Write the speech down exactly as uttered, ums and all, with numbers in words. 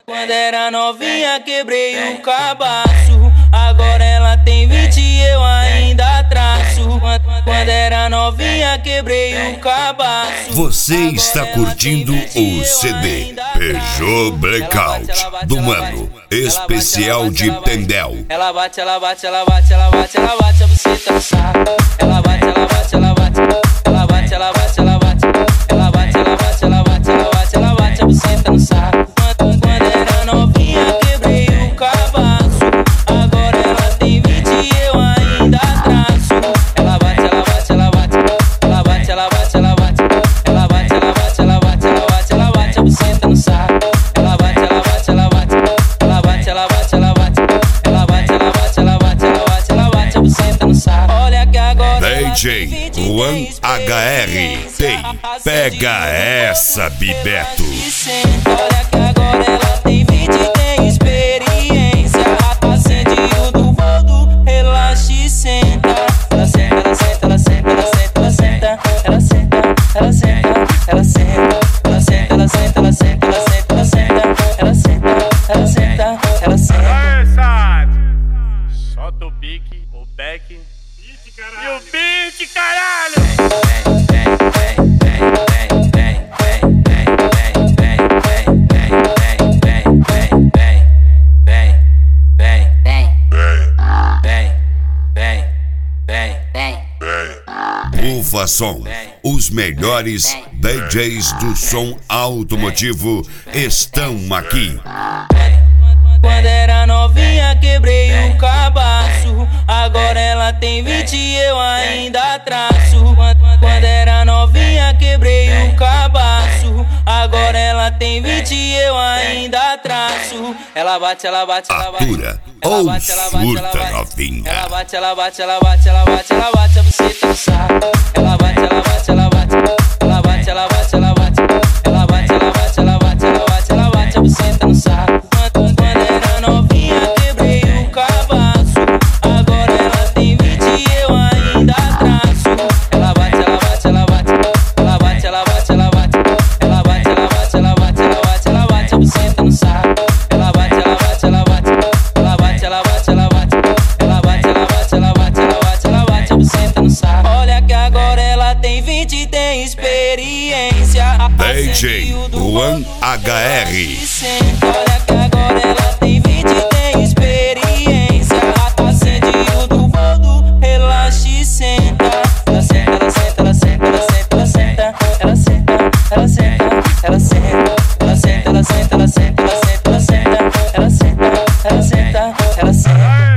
Quando era novinha quebrei o cabaço. Agora ela tem vinte e eu ainda traço. Quando era novinha quebrei o cabaço. Você está curtindo o C D Peugeot Blackout do Mano, especial de Tendel. Ela bate, ela bate, ela bate, ela bate, ela bate a buceta no saco. Ela bate, ela bate, ela bate, ela bate, ela bate, ela bate, ela bate, ela bate, ela bate, ela bate, ela bate a buceta no saco. Quando era novinha quebrei o cabaço. Agora ela tem vinte e eu ainda traço. Ela bate, ela bate, ela bate, ela bate, ela bate, ela bate, ela bate, ela bate, ela bate, ela bate, ela bate a buceta no saco. Ela bate, ela bate, ela bate, ela bate, ela bate, ela bate, ela bate, ela bate, ela bate, ela bate, ela bate a buceta no saco. Olha que agora D J Juan H R tem Pega Essa, Bibeto. Olha que agora ela tem vinte e tem experiência. Acende o do boldo, relaxa e senta. Ela senta, ela senta, ela senta, ela senta, ela senta, ela senta, ela senta, ela senta, ela senta, ela senta, ela senta, ela senta, ela senta, ela senta, ela senta, ela senta. Aê, Sad! Solta o pique, o back e o beat, caralho! Ufa Som, os melhores D Js do som automotivo estão aqui. Quando era novinha quebrei o cabaço. Agora ela tem vinte e eu ainda traço. Quando era novinha quebrei o cabaço. Agora ela tem vinte e eu ainda traço. Ela bate, ela bate, ela bate. Atura ou surta, novinha. Ela bate, ela bate, ela bate, ela bate, ela bate a buceta no saco. Ela bate, ela bate, ela bate, ela bate, ela bate, ela bate, ela bate, ela bate, ela bate, ela bate, ela bate a buceta no saco. Quando era novinha quebrei o cabaço. Agora ela tem vinte e eu ainda traço. Ela bate, ela bate, ela bate, ela bate, ela bate, ela bate, ela bate, ela bate, ela bate, ela bate, ela bate a buceta no saco. Ela bate, ela bate, ela bate, ela bate, ela bate, ela bate, ela bate, ela bate, ela bate, ela bate, ela bate a buceta no saco. Olha que agora ela tem vinte e tem experiência. D J Juan H R. Olha que agora ela tem vinte e tem experiência. Acende o do boldo, relaxa e senta. Ela senta, ela senta, ela senta, ela senta, ela senta, ela senta, ela senta, ela senta, ela senta, ela senta, ela senta, ela senta, ela senta, ela senta, ela senta, ela senta.